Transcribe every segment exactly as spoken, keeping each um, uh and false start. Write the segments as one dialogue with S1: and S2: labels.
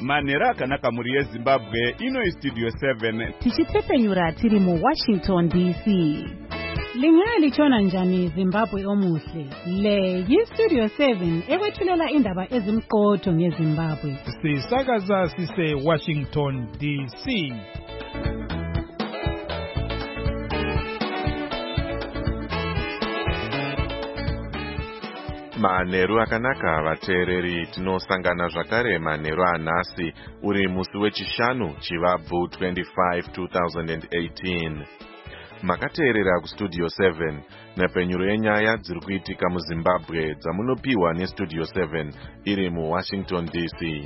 S1: Manheru akanaka muri yeZimbabwe, ino iStudio seven.
S2: Tichitepenyura tiri mu Washington D C. Lingaya lichona njani Zimbabwe omuhle. Le yiStudio seven ekwethulela indaba ezimqotho ngeZimbabwe.
S3: Sisakaza sise Washington D C.
S4: Manheru akanaka vateereri, tinosangana zvakare manheru anhasi uri musi wechishanu chivabvu twenty-five two thousand eighteen. Makateerera kuStudio seven, nepenyuro yenyaya dziri kuitika muZimbabwe dzamunopiwa neStudio seven iri muWashington D C.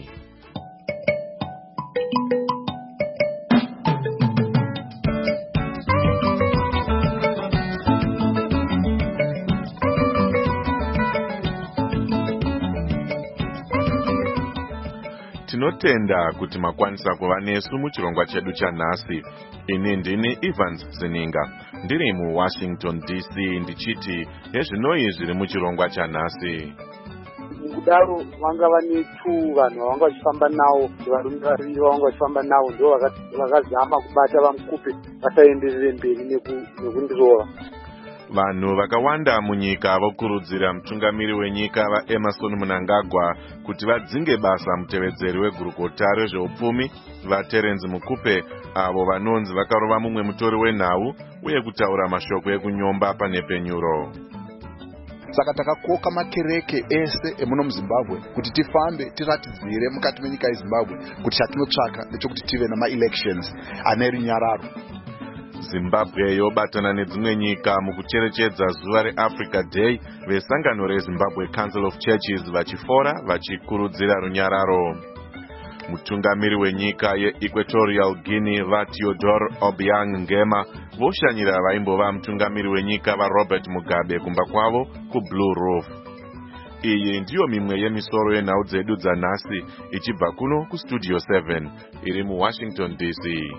S4: Tinotenda kuti makwanisa kuva nesu muchirongwa chedu chanhasi. Ini ndini Evans Zininga, ndiri muWashington D C ndichiti hezvinoi zviri muchirongwa chanhasi.
S5: Mukudaro vanga vane two vanhu vanga vachifamba nawo, varume vaviri vanga vachifamba nawo ndo vakazama kubata vamukupe vasaenderere mberi nekundirova.
S4: Vanhu vakawanda munyika vokurudzira mutungamiri wenyika vaEmmerson Mnangagwa kuti vadzinge basa mutevedzeri wegurukota rezveupfumi vaTerence Mukupe, avo vanonzi vakarova mumwe mutori wenhau uye kutaura mashoko ekunyomba pane penyuro.
S6: Saka takakoka makereke ese emuno muZimbabwe kuti tifambe tiratidzire mukati menyika yeZimbabwe kuti chatinotsvaka ndechokuti tive nama-elections ane runyararo.
S4: Zimbabwe yobatana nedzimwe nyika mukucherechedza zuva reAfrica Day, vesangano reZimbabwe Council of Churches vachifora vachikurudzira runyararo. Mutungamiri wenyika yeEquatorial Guinea vaTeodore Obiang Nguema voshanyira vaimbova mutungamiri wenyika vaRobert Mugabe kumba kwavo kuBlue Roof. Iyi ndiyo mimwe yemisoro yenhau dzedu dzanhasi ichibva kuno kuStudio seven iri muWashington D C.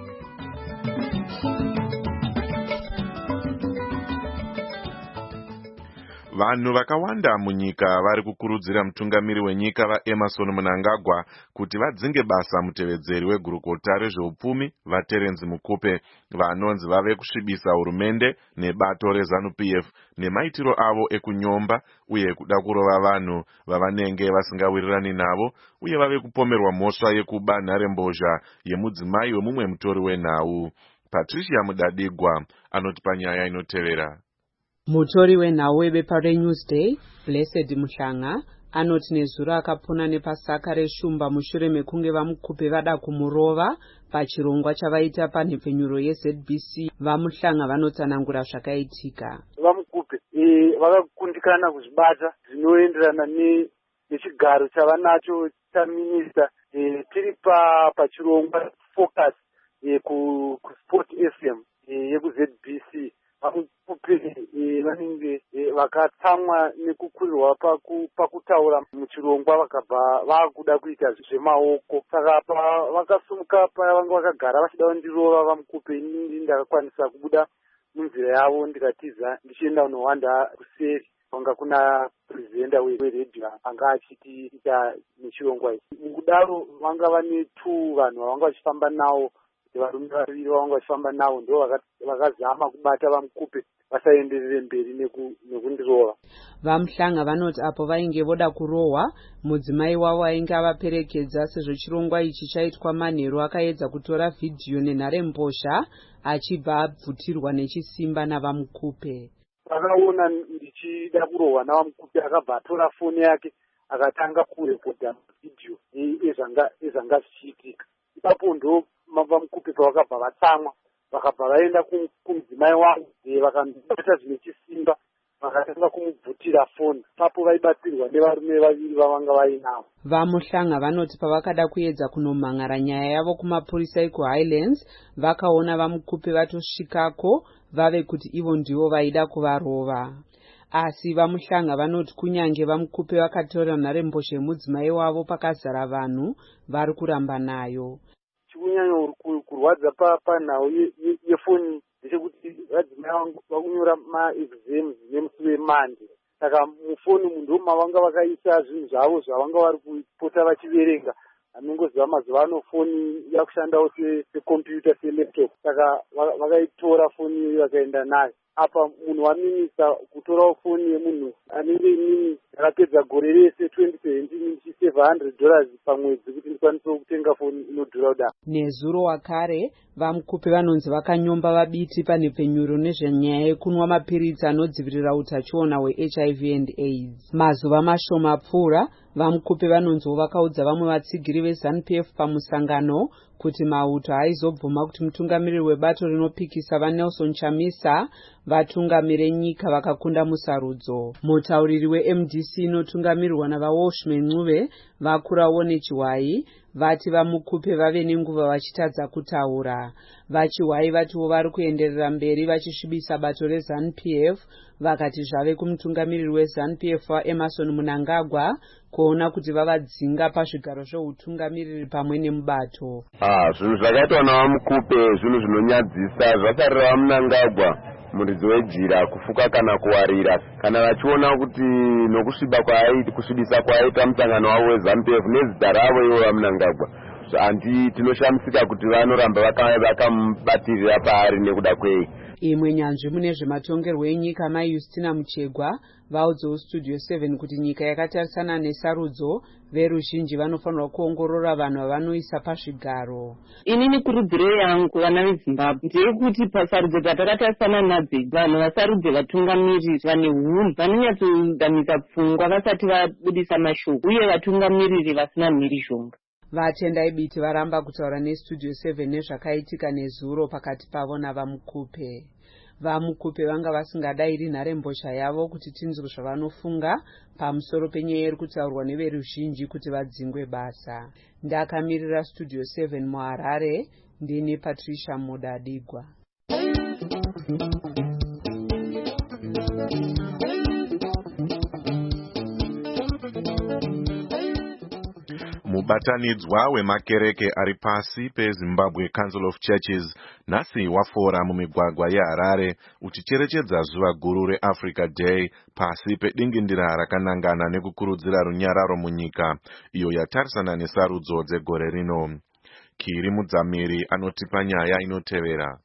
S4: Vanhu vakawanda munyika vari kukurudzira mutungamiri wenyika vaEmmerson Mnangagwa kuti vadzinge basa mutevedzeri wegurukota rezveupfumi vaTerence Mukupe, vanonzi vave kusvibisa hurumende nebato reZANU-P F nemaitiro avo ekunyomba uye kuda kurova vanhu vavanenge vasingawirirani navo, uye vave kupomerwa mhosva yekuba nharembozha yemudzimai wemumwe mutori wenhau. Patricia Mudadigwa anotipa nyaya inotevera.
S7: Mutori wenhau webepa reNewsday, Blessed Muhlanga, anoti nezuro akapona nepasaka reshumba mushure mekunge vamukupe vada kumurova pachirongwa chavaita panhepfenyuro yeZ B C. Vamuhlanga vanotsanangura zvakaitika.
S5: Vamukupe vakakundikana kuzvibata zvinoenderana nechigaro chavanacho chaminista tiri pachirongwa focus kuSport F M yekuZ B C. Vamukupe vanenge vakatsamwa nekukurirwa pakutaura muchirongwa vakabva vakuda kuita zvemaoko. Saka vakasumuka pavanga vakagara vachida kundirova vamukupe, inini ndakakwanisa kubuda munzira yavo ndikatiza ndichienda kunowanda kuseri kwanga kuna purezidenda weredhiyo anga achitiita nechirongwa ichi. Mukudaro vanga vane two vanhu vavanga vachifamba nawo, varume vaviri vavanga vachifamba nawo ndo vakazama kubata vamukupe vasaenderere mberi nekundirova.
S7: Vamuhlanga vanoti apo vainge voda kurohwa, mudzimai wavo ainge avaperekedza sezvo chirongwa ichi chaitwa manheru akaedza kutora vhidhiyo nenharembozha achibva abvutirwa nechisimba navamukupe.
S5: Vakaona ndichida kurohwa navamukupe akabva atora foni yake akatanga kurekodha vhidhiyo ezvanga zvichiitika. Ipapo ndo vamukupe pavakabva vatsamwa vakabva vaenda kumudzimai wangu vakambata zvine chisimba vakatanga kumubvutira foni. Papo vaibatsirwa nevarume vaviri vavanga vainavo.
S7: Vamuhlanga vanoti pavakada kuedza kunomhan'ara nyaya yavo kumapurisa ekuHighlands vakaona vamukupe vatosvikako vave kuti ivo ndivo vaida kuvarova. Asi vamuhlanga vanoti kunyange vamukupe vakatora nharembozha yemudzimai wavo pakazara vanhu vari kuramba nayo.
S5: Chikunyanya kurwadza panhau yefoni ndechekuti vadzimai vangu vakunyora maexams nemusi wemande. Saka mufoni munhu mavanga vakaisa zvinhu zvavo zvavanga vari kupota vachiverenga anongoziva mazuva ano foni yakushandawo sekombiyuta selaptop, saka vakaitora foni vakaenda nayo. Apa munhu waminisa kutorawo foni yemunhu anenge nini yakapedza gore rese twenty seventeen seven hundred dollars pamwedzi kuti ndikwanise kutenga foni inodhura kudaro.
S7: Nezuro wakare vamukupi vanonzi vakanyomba vabiti pane penyuro nezvenyaya yekunwa mapiritsi anodzivirira utachiona hwe-H I V and AIDS. Mazuva mashoma apfuura, vamukupi vanonziwo vakaudza vamwe vatsigiri veZANU P F pamusangano kuti mauto haizobvuma kuti mutungamiriri webato rinopikisa vaNelson Chamisa vatungamire nyika vakakunda musarudzo. Mutauriri we-M D C inotungamirirwa navaWalshman Ncube vakurawo nechiwai vati vamukupe vave nenguva vachitadza kutaura. Vachiwai vatiwo vari kuenderera mberi vachisvibisa bato reZANU P F, vakati zvave kumutungamiriri weZANU P F waEmerson Mnangagwa kuona kuti vavadzinga pazvigaro zveutungamiriri pamwe nemubato.
S8: Ah, zvinhu zvakaitwa navamukupe zvinhu zvinonyadzisa. Zvasarira Mnangagwa muridzi wejira kufuka kana kuwarira kana vachiona kuti nokusviba kwaaita kusvibisa kwaaita musangano wavo weZANU P F nezita ravo ivo vaMnangagwa, handi tinoshamisika kuti vanoramba vakamubatirira paari nekuda kwei.
S7: Imwe nyanzvi mune zvematongerwo enyika Mai Justina Muchegwa vaudzawo Studio seven kuti nyika yakatarisana nesarudzo veruzhinji vanofanirwa kuongorora vanhu vavanoisa pazvigaro.
S9: Inini kurudziro yangu vana veZimbabwe ndeyekuti pasarudzo dzatakatasana nadzo vanhu vasarudze vatungamiriri vane hunhu vanonyatsodanisa pfungwa vasati vabudisa mashoko uye vatungamiriri vasina mhirizhonga.
S7: Vatendai biti varamba kutaura neStudio seven nezvakaitika nezuro pakati pavo navamukupe. Vamukupe vanga vasingadairi nharembozha yavo kuti tinzwe zvavanofunga pamusoro penyaya iri kutaurwa neveruzhinji kuti vadzingwe basa. Ndakamirira Studio seven muHarare, ndini Patricia Mudadigwa.
S4: Mubatanidzwa wemakereke ari pasi peZimbabwe Council of Churches nhasi wafora mumigwagwa yeHarare uchicherechedza zuva guru reAfrica Day pasi pedingindira rakanangana nekukurudzira runyararo munyika iyo yatarisana nesarudzo dzegore rino. Kiri Mudzamiri anotipa nyaya inotevera.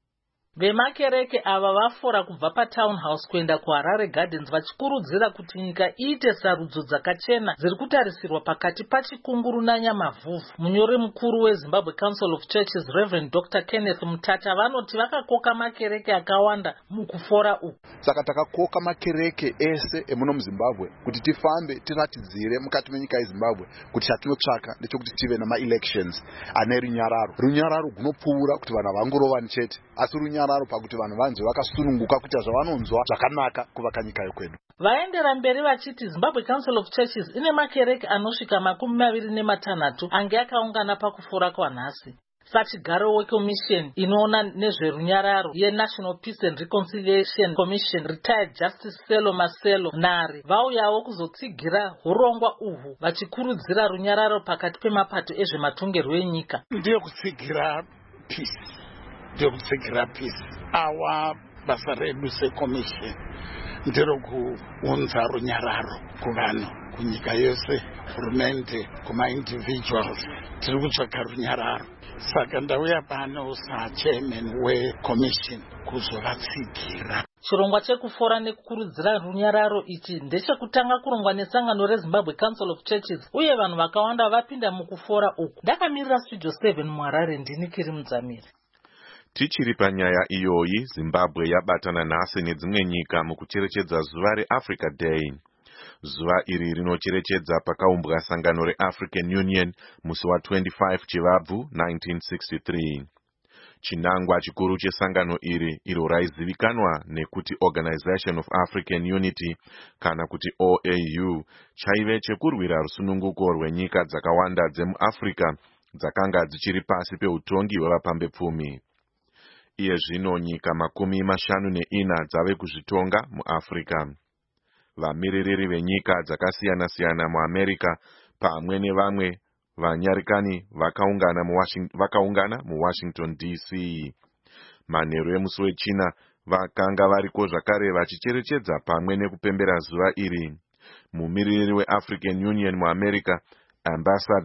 S10: Vemakereke ava vafora kubva paTown House kuenda kuHarare Gardens vachikurudzira kuti nyika iite sarudzo dzakachena dziri kutarisirwa pakati pachikunguru nanyamavhuvhu. Munyori mukuru weZimbabwe Council of Churches Reverend Doctor Kenneth Mutata vanoti vakakoka makereke akawanda mukufora uku.
S6: Saka takakoka makereke ese emuno muZimbabwe kuti tifambe tiratidzire mukati menyika yeZimbabwe kuti chatinotsvaka ndechekuti tive nama-elections ane runyararo. Runyararo gunopfuura kuti vanhu vangorovani chete, asi runyararo pakuti vanhu vanzwe vakasununguka kuita zvavanonzwa zvakanaka kuvaka nyika yekwedu.
S10: Vaendera mberi vachiti Zimbabwe Council of Churches ine makereke anosvika makumi maviri nematanhatu ange akaungana pakufora kwanhasi. Sachigaro weCommission inoona nezverunyararo yeNational Peace and Reconciliation Commission Retired Justice Selo Maselo Nari vauyawo kuzotsigira urongwa uhwu vachikurudzira runyararo pakati pemapato ezvematongerwo enyika.
S11: Ndiyo kutsigira peace. Ndiyo kutsigira peace. Awa basa redu seCommission ndiro kuunza runyararo kuvanhu kunyika yose, hurumende, kuma-individuals. Tiri kutsvaka runyararo. Saka ndauya pano sachairman weCommission kuzovatsigira.
S10: Chirongwa chekufora nekukurudzira runyararo ichi ndechekutanga kurongwa nesangano reZimbabwe Council of Churches uye vanhu vakawanda vapinda mukufora uku. Ndakamirira Studio seven muHarare, ndini Kiri Mudzamiri.
S4: Tichiri panyaya iyoyi, Zimbabwe yabatana nhasi nedzimwe nyika mukucherechedza zuva reAfrica Day. Zuva iri rinocherechedza pakaumbwa sangano reAfrican Union musi wa25 Chivabvu nineteen sixty-three. Chinangwa chikuru chesangano iri iro raizivikanwa nekuti Organization of African Unity kana kuti O A U chaive chekurwira rusununguko rwenyika dzakawanda dzemuAfrica dzakanga dzichiri pasi peutongi hwevapambepfumi. Iye zvino nyika makumi mashanu neina dzave kuzvitonga muAfrica. Vamiririri venyika dzakasiyana-siyana muAmerica pamwe nevamwe vanyarikani vakaungana muWashington, vakaungana muWashington D C. Manheru emusi wechina vakanga variko zvakare vachicherechedza pamwe nekupembera zuva iri. Mumiririri weAfrican Union muAmerica, Ambassador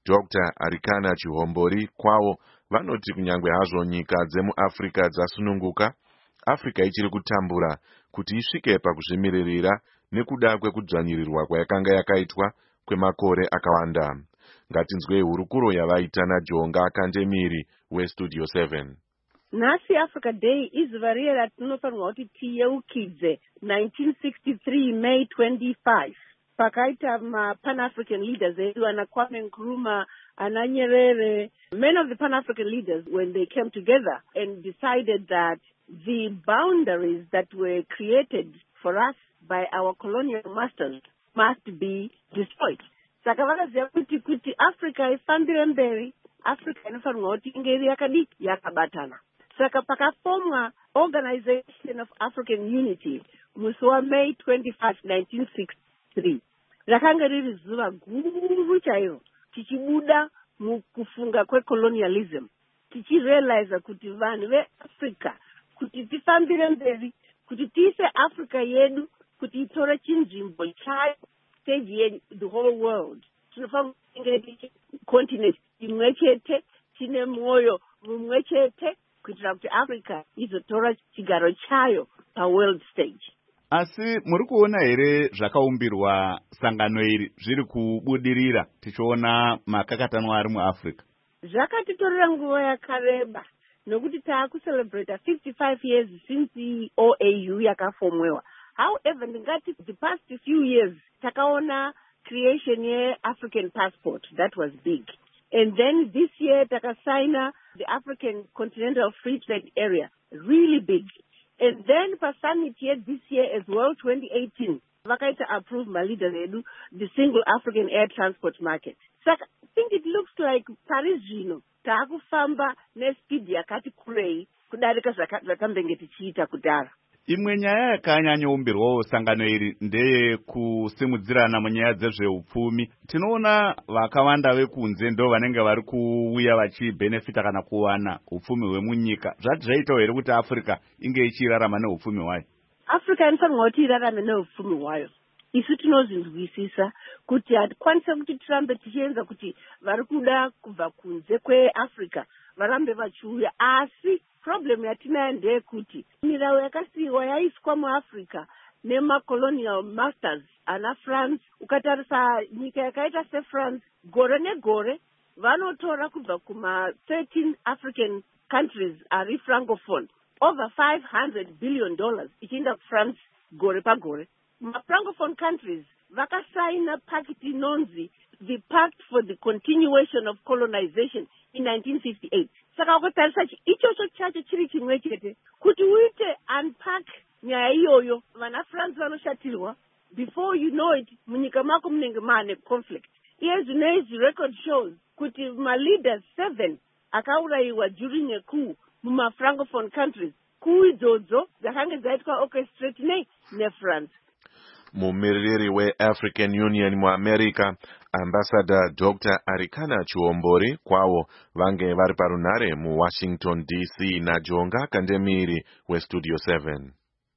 S4: Doctor Arikana Chihombori kwawo vanoti kunyangwe hazvo nyika dzemuAfrica dzasununguka, Africa ichiri kutambura kuti isvike pakuzvimiririra nekuda kwekudzvanyirirwa kwayakanga yakaitwa kwemakore akawanda. Ngatinzwei hurukuro yavaita naJonga Kandemiri weStudio seven.
S12: Nhasi Africa Day izuva riye ratinofanirwa kuti tiyeukidze nineteen sixty-three May twenty-fifth pakaita ma-Pan-African leaders edu ana Kwame Nkrumah, ana Nyerere, many of the Pan-African leaders, when they came together and decided that the boundaries that were created for us by our colonial masters must be destroyed. Saka vakaziva kuti kuti Africa ifambire mberi, Africa inofanirwa kuti inge iri yakadiki yakabatana. Saka pakafomwa Organization of African Unity musi wa May twenty-fifth nineteen sixty-three. Rakanga riri zuva guru chairo tichibuda mukufunga kwecolonialism, tichirealize kuti vanhu veAfrica kuti tifambire mberi, kuti tiise Africa yedu kuti itore chinzvimbo chayo stage ye the whole world. Tinofanira kunge continent imwe chete, tine mwoyo mumwe chete, kuitira kuti Africa izotora chigaro chayo paworld stage.
S1: Asi muri kuona here zvakaumbirwa sangano iri zviri kubudirira tichiona makakatanwa ari muAfrica?
S12: Zvakatitorera nguva yakareba nokuti taakucelebrate fifty-five years since the O A U yakafomwewa. However, ndingati the past few years takaona creation ye African passport, that was big. And then this year takasaina the African Continental Free Trade Area, really big. And then for summit here this year as well, twenty eighteen, vakaita approve my leader edu, the single African air transport market. So I think it looks like Paris Gino, taakufamba nespeed yakati kurei, kudarika zvakambenga tichiita kudara.
S1: Imwe nyaya yakanyanyoumbirwawo sangano iri ndeye kusimudzirana munyaya dzezveupfumi. Tinoona vakawanda vekunze ndo vanenge vari kuuya vachibhenefita kana kuwana upfumi hwemunyika. Zvati zvaitawo here kuti Africa inge ichirarama neupfumi hwayo?
S12: Africa inofanirwa kuti irarame neupfumi hwayo. Isu tinozvinzwisisa kuti hatikwanise kuti tirambe tichienza kuti vari kuda kubva kunze kweAfrica varambe vachiuya, asi problem yatinayo ndeyekuti mirau yakasiyiwa yaiswa muAfrica nemacolonial masters ana France. Ukatarisa nyika yakaita seFrance, gore negore vanotora kubva kuma thirteen African countries ari francophone over five hundred billion dollars ichienda kuFrance gore pagore. Ma-francophone countries vakasaina pact inonzi the Pact for the Continuation of Colonization in nineteen fifty-eight. Saka ukatarisa ichocho chacho chiri chimwe chete kuti uite unpack nyaya iyoyo, vana France vanoshatirwa. Before you know it, munyika mako munenge maane conflict. Iye zvinezvi record shows kuti ma-leaders seven akaurayiwa during a coup muma-francophone countries. Coup idzodzo dzakanga dzaitwa orchestrate nei neFrance.
S4: Mumiririri we-African Union muAmerica, Ambassador Doctor Arikana Chihombori kwawo vange vari parunare muWashington D C naJonga Kandemiri weStudio seven.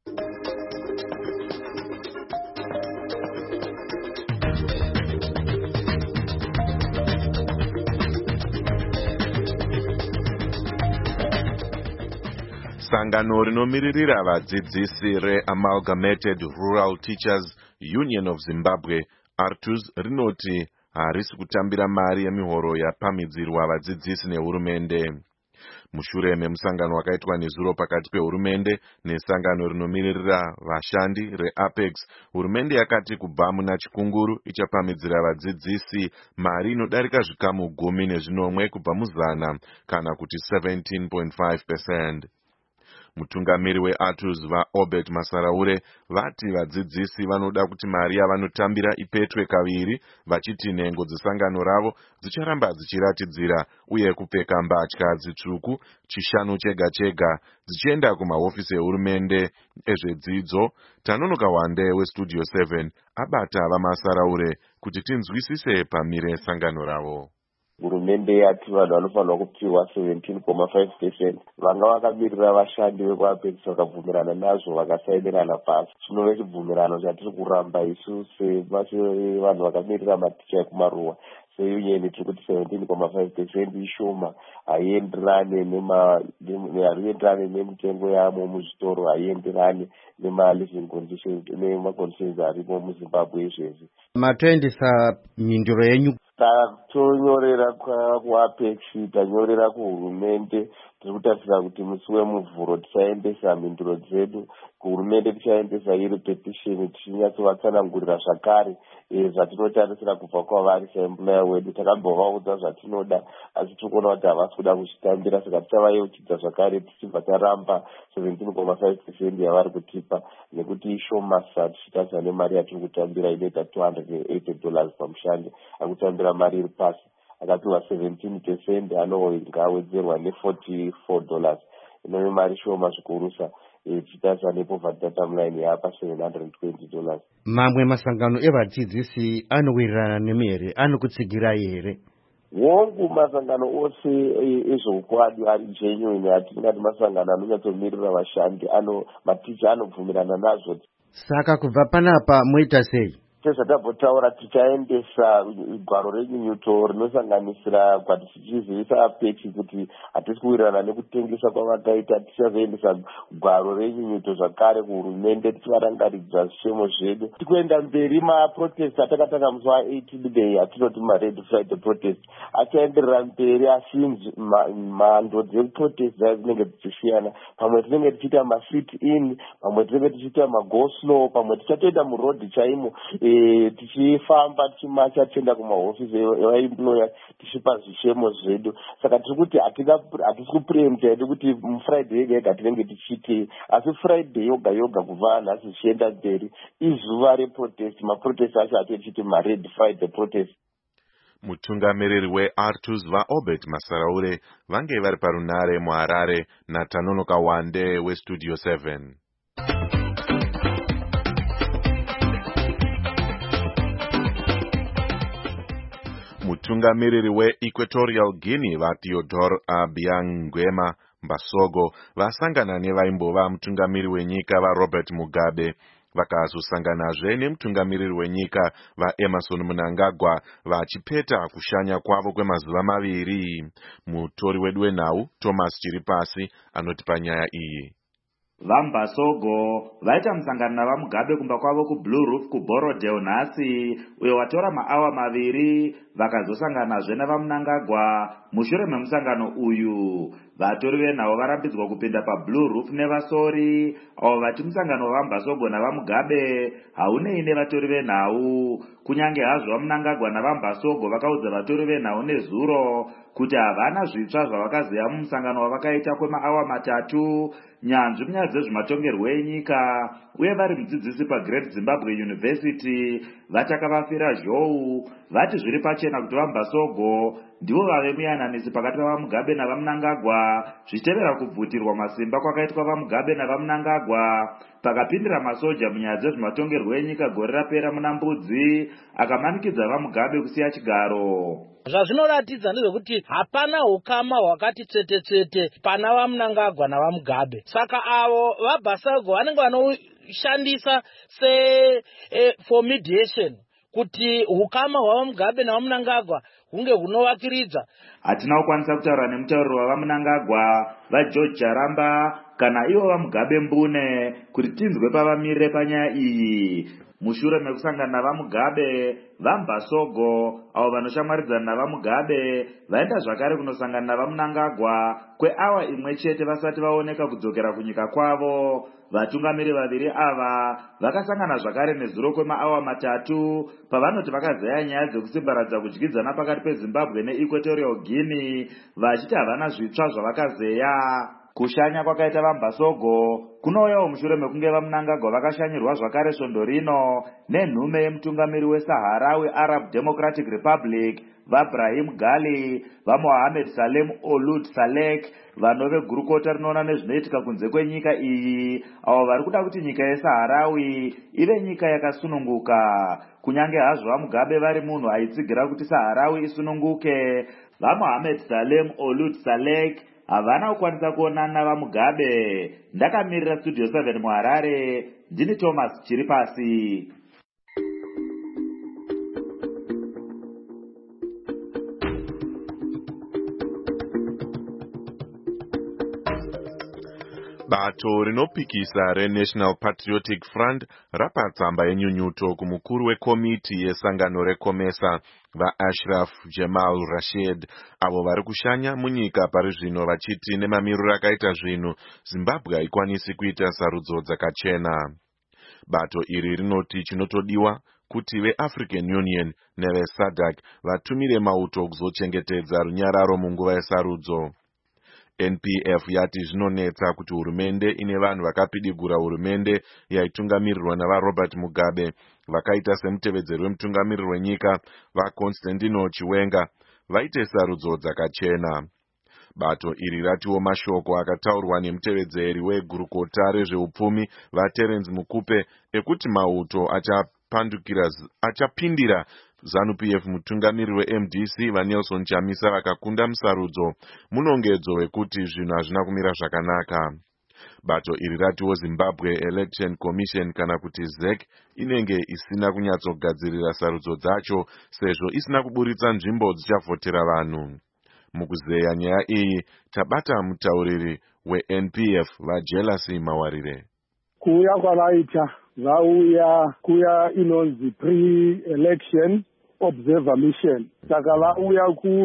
S4: Sangano rinomiririra vadzidzisi reAmalgamated Rural Teachers Union of Zimbabwe, A R T U Z, rinoti harisi kutambira mari yemihoro yapamidzirwa vadzidzisi nehurumende. Mushure memusangano wakaitwa nezuro pakati pehurumende nesangano rinomiririra vashandi reApex, hurumende yakati kubva muna chikunguru ichapamidzira vadzidzisi mari inodarika zvikamu gumi nezvinomwe kubva muzana kana kuti seventeen point five percent. Mutungamiri we-A R T U Z vaObert Masaraure vati vadzidzisi vanoda kuti mari yavanotambira ipetwe kaviri, vachiti nhengo dzesangano ravo dzicharamba dzichiratidzira uye kupfeka mbatya dzitsvuku chishanu chega chega dzichienda kumahofisi ehurumende ezvedzidzo. Tanonoka Wande weStudio seven abata vaMasaraure kuti tinzwisise pamire sangano ravo.
S8: Hurumende yati vanhu vanofanirwa kupiwa seventeen point five percent. Vanga vakamirira vashandi vekuApex vakabvumirana nazvo vakasainirana pasi. Chinove chibvumirano chatiri kuramba isu sevanhu vakamirira maticha ekumaruwa.
S13: seunion tiri kuti seventeen comma five percent ishoma, haienderane haienderane nemitengo yamo muzvitoro, haienderane nema-living conditions nemaconditions arimo muZimbabwe izvezvi.
S14: Matoendesa mhinduro yenyu?
S13: Tatonyorera kuApex, tanyorera kuhurumende. Tiri kutarisira kuti musi wemuvhuro tichaendesa mhinduro dzedu kuhurumende, tichaendesa iri petition tichinyatsovatsanangurira zvakare zvatinotarisira kubva kwavari saemployer wedu. Takambovaudza zvatinoda asi tikuona kuti havasi kuda kuchitambira, saka tichavayeukidza zvakare tichibva taramba seventeen comma five percent yavari kutipa, nekuti ishoma sa tichitarisa nemari yatiri kutambira inoita two hundred eighty dollars pamushande, akutambira mari iri pasi. Akapiwa seventeen percent anowedzerwa ne-forty-four dollars. Inoyo mari shoma zvikurusa tichitarisa nepoverty data line yapa seven hundred twenty dollars.
S14: Mamwe masangano evadzidzisi anowirirana nemi here, anokutsigirai here?
S13: Wongu masangano ose ezveukwadi ari genuine, atingati masangano anonyatsomirira vashandi, ano maticha anobvumirana nazvo.
S14: Saka kubva panapa moita sei?
S13: Sezvatabhotaura tichaendesa gwaro renyunyuto rinosanganisira kwati tichizivisa Apex kuti hatisi kuwirirana nekutengesa kwavakaita. Tichazoendesa gwaro renyunyuto zvakare kuhurumende tichivarangaridza zvishemo zvedu. Tikuenda mberi maprotest atakatanga musi wa-eighteen May atinoti ma-Red Friday protest achaenderera mberi, asi mhando dzeprotest dzayo dzinenge dzichisiyana. Pamwe tinenge tichiita ma-sit in, pamwe tinenge tichiita ma-go slow, pamwe tichatoenda murodhi chaimo tichifamba tichimacha tichienda kumahofisi evaemployer tichipa zvishemo zvedu. Saka tiri kuti hatisi kupreemta hedu kuti mufriday yega yega tinenge tichiitei, asi friday yoga yoga kubva nhasi zvichienda mberi izuva reprotest. Maprotest acho ati tichiti ma-Red Friday protest.
S4: Mutungamiriri weArtus vaObert Masaraure vange vari parunare muHarare naTanonoka Wande weStudio seven. Mutungamiriri weEquatorial Guinea vaTheodore Abiangwema Mbasogo vasangana nevaimbova mutungamiri wenyika vaRobert Mugabe, vakazosanganazve nemutungamiriri wenyika vaEmerson Mnangagwa vachipeta kushanya kwavo kwemazuva maviri. Mutori wedu wenhau Thomas Chiripasi anotipa nyaya iyi.
S1: VaMbasogo vaita musangano navaMugabe kumba kwavo kuBlue Roof kuBorodale nhasi, uyo watora maawa maviri. Vakazosanganazve navaMnangagwa. Mushure memusangano uyu, vatori venhau varambidzwa kupinda paBlue Roof nevasori, avo vati musangano wavaMbasogo navaMugabe haunei nevatori venhau. Kunyange hazvo vaMnangagwa navaMbasogo vakaudza vatori venhau nezuro kuti havana zvitsva zvavakazeya mumusangano wavakaita kwemaawa matatu. Nyanzvi munyaya dzezvematongerwo enyika uye vari mudzidzisi paGreat Zimbabwe University vatakavafira zhou, vati zviri pachena kuti vaMbasogo ndivo vave muyananisi pakati pavaMugabe navaMnangagwa, zvichitevera kubvutirwa masimba kwakaitwa vaMugabe navaMnangagwa pakapindira masoja munyaya dzezvematongerwo enyika gore rapera muna Mbudzi, akamanikidza vaMugabe kusiya chigaro.
S10: Zvazvinoratidza ndezvekuti hapana ukama hwakati tsete tsete pana vaMnangagwa navaMugabe. Saka avo vaBasogo vanenge vanoshandisa se eh, for mediation kuti ukama hwavaMugabe navaMnangagwa hunge hunovakiridza.
S1: Hatina kukwanisa kutaura nemutauriri wavaMnangagwa vaGeorge Jaramba kana ivo vaMugabe Mbune kuti tinzwe pavamirire panyaya iyi. Mushure mekusangana navaMugabe, vaMbasogo avo vanoshamwaridzana navaMugabe vaenda zvakare kunosangana navaMnangagwa kweawa imwe chete vasati vaoneka kudzokera kunyika kwavo. Vatungamiri vaviri ava vakasangana zvakare nezuro kwemaawa matatu pavanoti vakazeya nyaya dzekusimbaradza kudyidzana pakati peZimbabwe neEquatorial Guinea, vachiti havana zvitsva zvavakazeya. Kushanya kwakaita vaMbasogo kunouyawo mushure mekunge vaMnangagwa vakashanyirwa zvakare svondo rino nenhume yemutungamiri weSaharawi Arab Democratic Republic vaBrahim Gali, vaMohamed Salem Ould Salek, vanove gurukota rinoona nezvinoitika kunze kwenyika iyi, avo vari kuda kuti nyika yeSaharawi ive nyika yakasununguka. Kunyange hazvo vaMugabe vari munhu aitsigira kuti Saharawi isununguke, vaMohamed Salem Ould Salek havana kukwanisa kuonana navaMugabe. Ndakamirira Studio seven mu Harare, ndini Thomas Chiripasi.
S4: Bato rinopikisa reNational Patriotic Front rapa tsamba yenyunyuto kumukuru wekomiti yesangano reCOMESA vaAshraf Jemal Rashid avo vari kushanya munyika pari zvino vachiti nemamiriro akaita zvinhu Zimbabwe haikwanisi kuita sarudzo dzakachena. Bato iri rinoti chinotodiwa kuti veAfrican Union neveSADC vatumire mauto kuzochengetedza runyararo munguva yesarudzo. N P F yati zvinonetsa kuti hurumende ine vanhu vakapidigura hurumende yaitungamirirwa navaRobert Mugabe vakaita semutevedzeri wemutungamiriri wenyika vaConstantino Chiwenga vaite sarudzo dzakachena. Bato iri ratiwo mashoko akataurwa nemutevedzeri wegurukota rezveupfumi vaTerence Mukupe ekuti mauto achapandukira achapindira ZANU P F mutungamiriri weM D C vaNelson Chamisa vakakunda musarudzo munongedzo wekuti zvinhu hazvina kumira zvakanaka. Bato iri ratiwo Zimbabwe Election Commission kana kuti Z E C inenge isina kunyatsogadzirira sarudzo dzacho sezvo isina kuburitsa nzvimbo dzichavhotera vanhu. Mukuzeya nyaya iyi tabata mutauriri weN P F vaJelasi Mawarire.
S15: Kuya kwavaita vauya kuya inonzi pre-election observer mission, saka vauya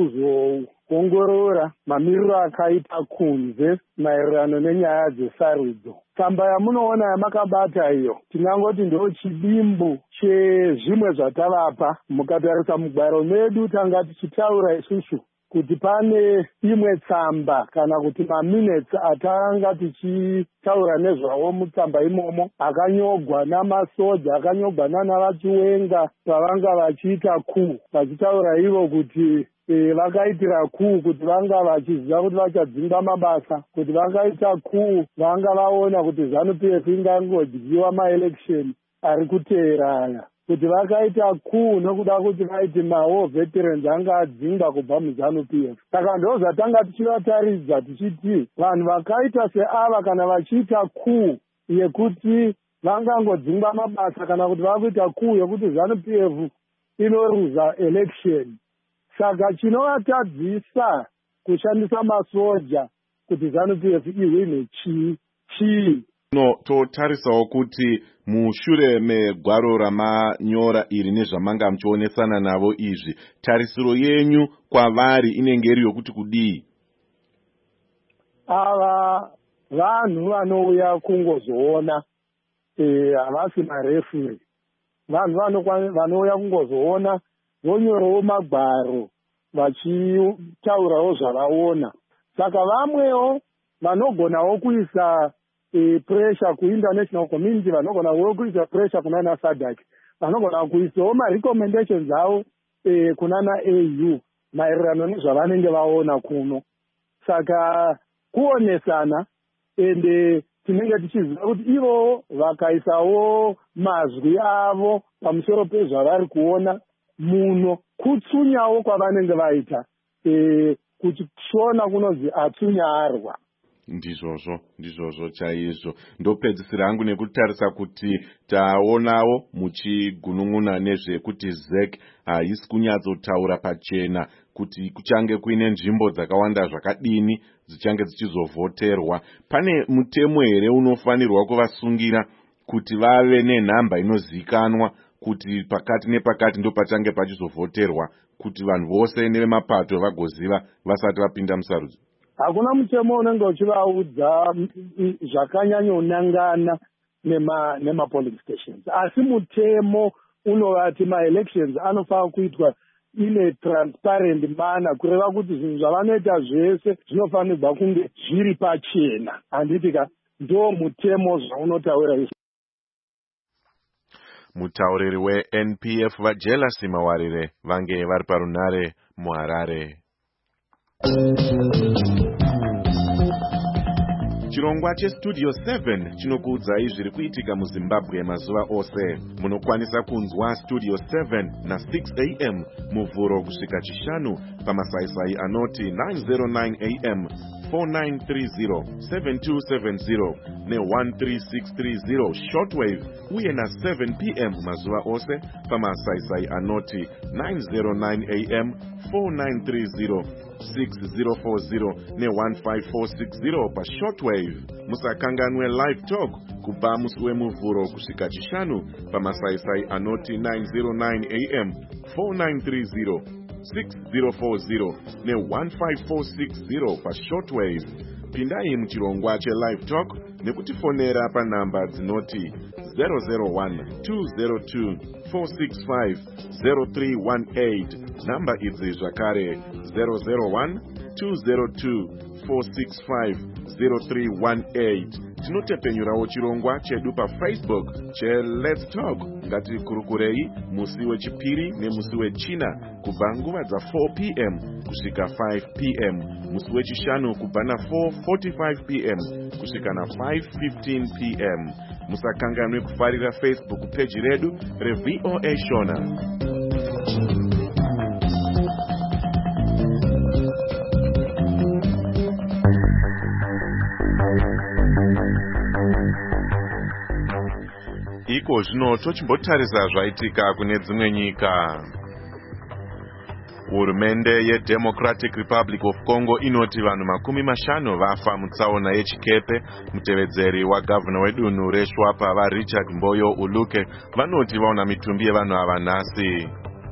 S15: kuzoongorora mamiriro akaita kunze maererano nenyaya dzesarudzo. Tsamba yamunoona yamakabata iyo tinangoti ndo chidimbu chezvimwe zvatavapa. Mukatarisa mugwaro medu tanga tichitaura isusu kuti pane imwe tsamba kana kuti maminutes atanga tichitaura nezvawo mutsamba imomo akanyogwa namasoja akanyogwa navaChiwenga pavanga vachiita kuu vachitaura ivo kuti e, vakaitira kuu kuti vanga vachiziva kuti vachadzinga mabasa kuti vangaita kuu vanga vaona kuti ZANU P F ingangodyiwa maelection ari kuteera aya kuti vakaita kuu nokuda kuti vaiti mawo veterans anga adzinga kubva muZANU P F. Saka ndo zvatanga tichivataridza tichiti vanhu vakaita seava kana vachiita kuu yekuti vangangodzingwa mabasa kana kuti vakuita kuu yekuti ZANU P F inoruza election. Saka chinovatadzisa kushandisa masoja kuti ZANU P F ihwine chii chii.
S4: No, totarisawo kuti mushure megwaro ramanyora iri nezvamanga muchionesana navo izvi, tarisiro yenyu kwavari inenge iri yokuti kudii?
S15: Ava vanhu vanouya kungozoona, havasi e, marefuri. Vanhu vanouya kungozoona, vonyorawo magwaro vachitaurawo zvavaona. Saka vamwewo vanogonawo kuisa E, pressure ku international community, vanogona kuisa pressure kunana SADC, vanogona kuisawo ma-recommendations avo e, kunana A U maererano nezvavanenge vaona kuno. Saka kuonesana ende tinenge tichiziva kuti ivo vakaisawo mazwi avo pamusoro pezvavari kuona muno kutsunyawo kwavanenge vaita e, kuti shona kunonzi atsunyarwa.
S4: Ndizvozvo, ndizvozvo chaizvo. Ndopedzisira hangu nekutarisa kuti taonawo muchigunun'una nezvekuti Z E C haisi kunyatsotaura pachena kuti kuchange kuine nzvimbo dzakawanda zvakadini dzichange dzichizovhoterwa. Pane mutemo here unofanirwa kuvasungira kuti vave nenhamba inozikanwa kuti pakati nepakati ndo pachange pachizovhoterwa kuti vanhu vose nevemapato vagoziva vasati vapinda musarudzo?
S15: Hakuna mutemo unenge uchivaudza zvakanyanyonangana nema nema polling stations. Asi mutemo unovati ma-elections anofanira kuitwa ine transparent manner, kureva kuti zvinhu zvavanoita zvese zvinofanirwa kunge zviri pachena. Handiti ka ndo mutemo zvaunotaura izvo.
S4: Mutauriri weN P F vaJelasi Mawarire vange vari parunare muHarare. Chirongwa cheStudio seven chinokuudzai zviri kuitika muZimbabwe mazuva ose. Munokwanisa kunzwa Studio seven na six a m muvhuro kusvika chishanu pamasaisai anoti nine oh nine a m four nine three zero seven two seven zero ne one three six three zero shortwave uye na seven p m mazuva ose pamasaisai anoti nine oh nine a m four nine three zero six zero four zero ne one five four six zero pa shortwave. Musakanganwe live talk kubva musi wemuvhuro kusvika chishanu pamasaisai anoti nine oh nine a m four nine three zero six zero four zero ne one five four six zero pa shortwave. Pindai muchirongwa che live talk nekutifonera pa namba dzinoti zero zero one two zero two four six five zero three one eight. Namba idzi zvakare zero zero one two zero two four six five zero three one eight. Tinotepenyurawo chirongwa chedu pa Facebook che Let's Talk. Ngatikurukurei musi wechipiri nemusi wechina kubva nguva dza four p m kusvika five p m, musi wechishanu kubva na four forty-five p m kusvika na five fifteen p m. Musakanganwe kufarira Facebook page redu re V O A Shona. Iko zvino tochimbotarisa zvaitika kune dzimwe nyika. Hurumende yeDemocratic Republic of Congo inoti vanhu makumi mashanu vafa mutsaona yechikepe. Mutevedzeri wagavana wedunhu reShwapa vaRichard Mboyo Uluke vanoti vaona mitumbi yevanhu ava nhasi.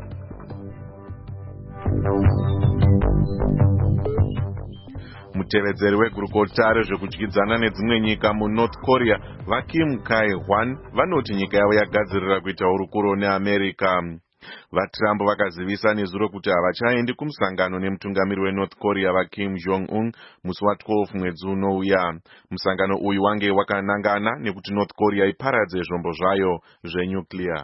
S4: Mutevedzeri wegurukota rezvekudyidzana nedzimwe nyika muNorth Korea vaKim Kae-hwan vanoti nyika yavo yagadzirira kuita hurukuro neAmerica. VaTrump vakazivisa nezuro kuti havachaendi kumusangano nemutungamiri weNorth Korea vaKim Jong-un musi wa12 mwedzi unouya. Musangano uyu wange wakanangana nekuti North Korea iparadze zvombo zvayo zvenyuclear.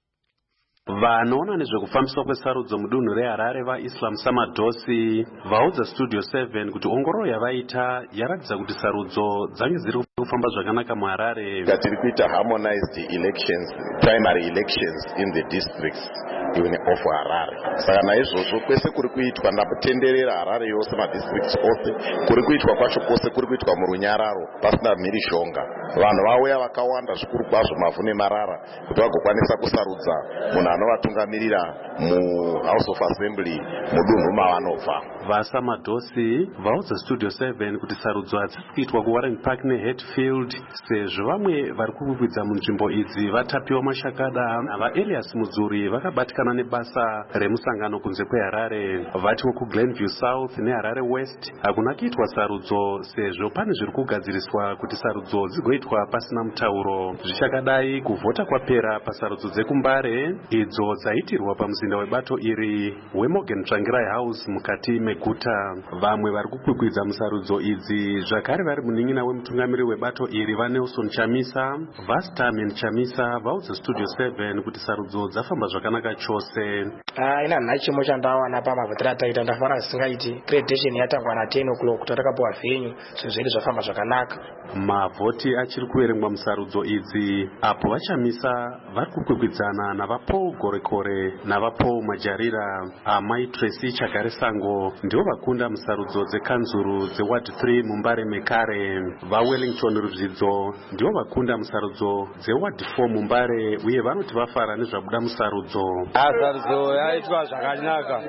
S16: Vanoona nezvekufambiswa kwesarudzo mudunhu reHarare vaIslam Samadosi vaudza Studio seven kuti ongororo yavaita yaratidza kuti sarudzo dzange dziri kufamba zvakanaka muHarare.
S17: Tiri kuita harmonized elections, primary elections in the districts even of Harare. Saka naizvozvo kwese kuri kuitwa ndakutenderera Harare yose madistricts ose kuri kuitwa kwacho kwose kuri kuitwa murunyararo pasina mhirishonga. Vanhu vauya vakawanda zvikuru kwazvo mavhu nemarara kuti vagokwanisa kusarudza munhu anovatungamirira muHouse of Assembly mudunhu mavanobva.
S16: VaSamadosi vaudza Studio seven kuti sarudzo hadzisi kuitwa kuWarren Park neHatfield sezvo vamwe vari kukwikwidzwa munzvimbo idzi vatapiwa mashakada. VaElias Mudzuri vakabatikana nebasa remusangano kunze kweHarare. Vatiwo kuGlenview South neHarare West hakuna kuitwa sarudzo sezvo pane zviri kugadziriswa kuti sarudzo dzigoitwa pasina mutauro. Zvichakadai kuvhota kwapera pasarudzo dzekuMbare idzo dzaitirwa pamuzinda webato iri weMorgan Tsvangirai House mukati meguta. Vamwe vari kukwikwidza musarudzo idzi zvakare vari munin'ina wemutungamiri webato iri vaNelson Chamisa, vaStarman Chamisa vaudza Studio seven kuti sarudzo dzafamba zvakanaka chose.
S18: Ah, ina nhasi chimo chandawana pamavhotera taita ndafara singaiti gradation yatangwa na ten o'clock tatakapuwa venue so zviri zvafamba zvakanaka.
S16: Mavhoti achiri kuverengwa musarudzo idzi apo vaChamisa vari kukwikwidzana navaPaul Gorekore navaPaul Majarira. Amai Tracy Chagare Sango ndivo vakunda musarudzo dzekanzuru dzeward three muMbare Mekare. VaWellington Ruzvidzo ndivo vakunda musarudzo dzeward four muMbare uye vanoti vafara nezvabuda musarudzo.
S19: Sarudzo yaitwa zvakanaka.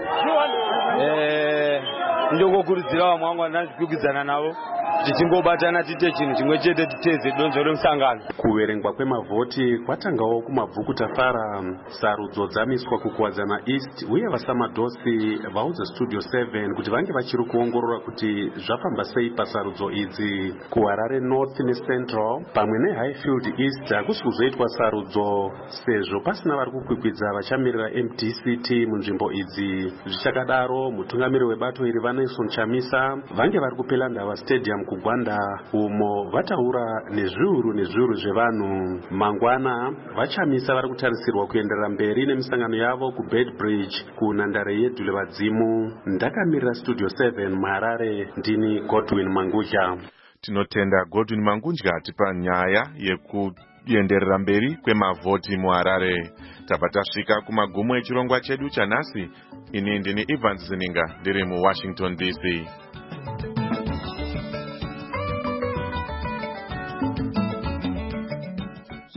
S19: Eh, ndingokurudzira vamwe vangu vandazvikwidzana navo tichingobatana tiite chinhu chimwe chete titedze donzo remusangano.
S16: Kuverengwa kwemavhoti kwatangawo kumabvukuta Fara. Sarudzo dzamiswa kukuwadzana East uye vaSamadosi vaudza Studio seven kuti vange vachiri kuongorora kuti zvafamba sei pasarudzo idzi. KuHarare North neCentral pamwe neHighfield East hakusi kuzoitwa sarudzo sezvo pasina vari kukwikwidza vachamirira M D C T munzvimbo idzi. Zvichakadaro mutungamiri webato iri vaNelson Chamisa vange vari kupela ndava stadium kuGwanda umo vataura nezviuru nezviuru zvevanhu. Mangwana vaChamisa vari kutarisirwa kuenderera mberi nemisangano yavo kuBedbridge kunhandare yeDhule Vadzimu. Ndakamirira Studio seven muHarare ndini Godwin Mangudya.
S4: Tinotenda Godwin Mangudya atipa nyaya yekuenderera mberi kwemavhoti muHarare. Tabva tasvika kumagumo echirongwa chedu chanhasi. Ini ndini Evans Zininga ndiri muWashington D C.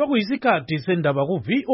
S3: sokuyisikhathi sendaba ku-V